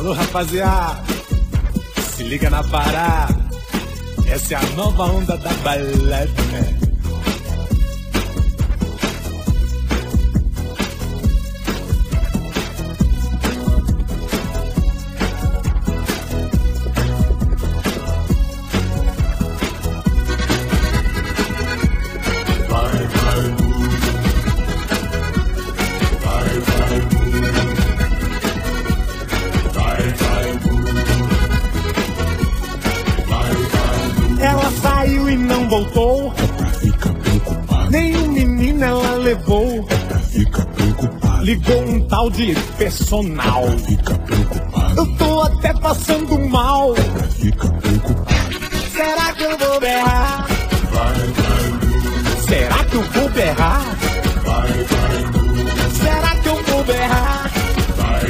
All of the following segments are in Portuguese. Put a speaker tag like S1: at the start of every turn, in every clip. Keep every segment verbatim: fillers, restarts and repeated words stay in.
S1: Alô, rapaziada, se liga na parada. Essa é a nova onda da balada. Ela saiu e não voltou.
S2: É pra ficar preocupado.
S1: Nenhum menino ela levou.
S2: É pra ficar preocupado.
S1: Ligou um tal de personal.
S2: É pra ficar preocupado.
S1: Eu tô até passando mal.
S2: É pra ficar preocupado.
S1: Será que eu vou berrar?
S2: Vai, vai,
S1: Será que eu vou berrar?
S2: vai, vai,
S1: Será que eu vou berrar?
S2: vai,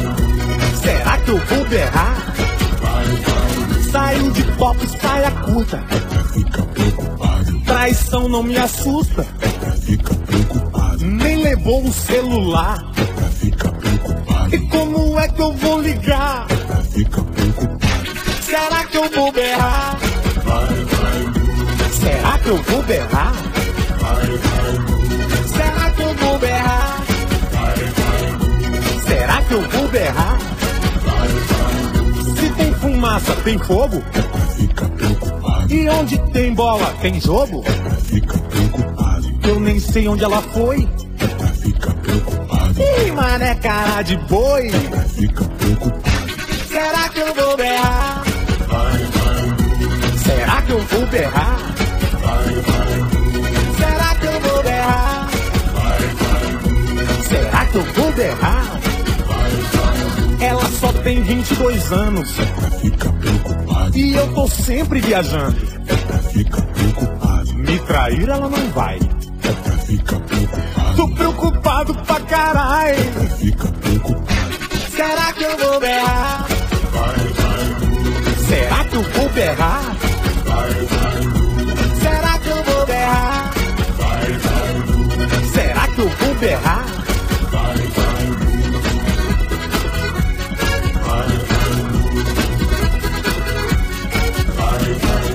S2: vai,
S1: Será que eu vou berrar?
S2: vai, vai.
S1: Saiu de pop, saia curta.
S2: É pra ficar preocupado.
S1: Traição não me assusta.
S2: É pra ficar preocupado.
S1: Nem levou o celular.
S2: É pra ficar preocupado.
S1: E como é que eu vou ligar?
S2: É pra ficar preocupado.
S1: Será que eu vou berrar?
S2: Vai, vai,
S1: Será que eu vou berrar?
S2: vai, vai,
S1: Será que eu vou berrar?
S2: vai, vai,
S1: Será que eu vou berrar?
S2: vai, vai.
S1: Se tem fumaça, tem fogo?
S2: É pra ficar preocupado.
S1: E onde tem bola, tem jogo?
S2: É pra ficar preocupado.
S1: Eu nem sei onde ela foi.
S2: É pra ficar preocupado.
S1: Ih, mané, cara de boi.
S2: É pra ficar preocupado.
S1: Será que eu vou berrar?
S2: Vai, vai,
S1: Será que eu vou berrar?
S2: vai, vai,
S1: Será que eu vou berrar?
S2: vai, vai,
S1: Será que eu vou berrar?
S2: vai, vai.
S1: Ela só tem vinte e dois anos
S2: É pra ficar preocupado.
S1: e eu tô sempre viajando.
S2: É pra ficar preocupado.
S1: Me trair ela não vai.
S2: É pra ficar preocupado.
S1: Tô preocupado pra caralho.
S2: É pra ficar preocupado.
S1: Será que eu vou berrar?
S2: Vai, vai,
S1: Será que eu vou berrar?
S2: vai, vai,
S1: Será que eu vou berrar?
S2: vai, vai,
S1: Será que eu vou berrar?
S2: vai, vai, vai, vai,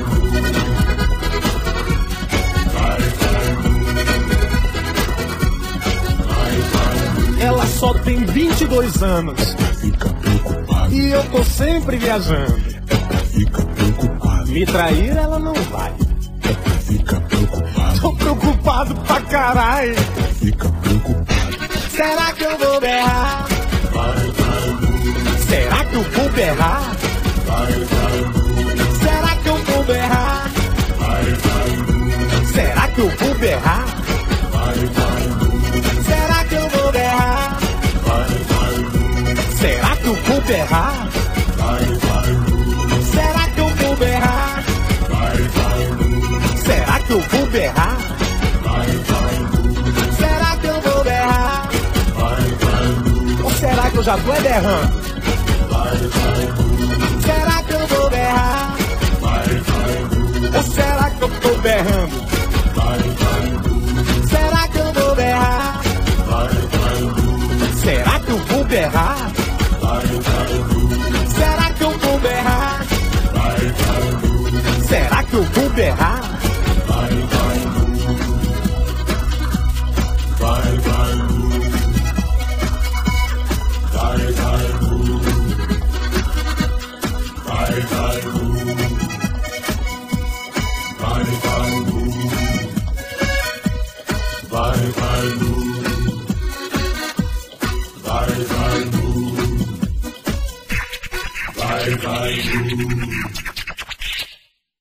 S2: vai,
S1: Ela só tem vinte e dois anos
S2: fica preocupado.
S1: e eu tô sempre viajando.
S2: É pra ficar preocupado.
S1: Me trair ela não vai.
S2: É pra ficar preocupado.
S1: Tô preocupado pra caralho.
S2: Fica preocupado.
S1: Será que eu vou berrar?
S2: Vai, vai,
S1: Será que eu vou berrar?
S2: vai, vai,
S1: Será que eu vou berrar?
S2: vai, vai,
S1: Será que eu vou berrar?
S2: vai, vai,
S1: Será que eu vou berrar?
S2: vai, vai,
S1: Será que eu vou berrar?
S2: vai, vai,
S1: Será que eu vou berrar?
S2: vai, vai,
S1: Será que eu vou berrar?
S2: vai, vai,
S1: Será que eu vou berrar?
S2: vai, vai,
S1: Ou será que eu já tô é berrando?
S2: vai, vai,
S1: Será que eu vou berrar?
S2: vai, vai,
S1: Ou será que eu tô berrando?
S2: vai, vai,
S1: Será que eu vou berrar?
S2: vai, vai,
S1: Será que eu vou berrar?
S2: vai, vai,
S1: Será que eu vou berrar?
S2: vai, vai,
S1: Será que eu vou berrar?
S2: vai, vai, vai, vai, vai, vai, vai, vai, vai, vai, vai, vai, vai, vai,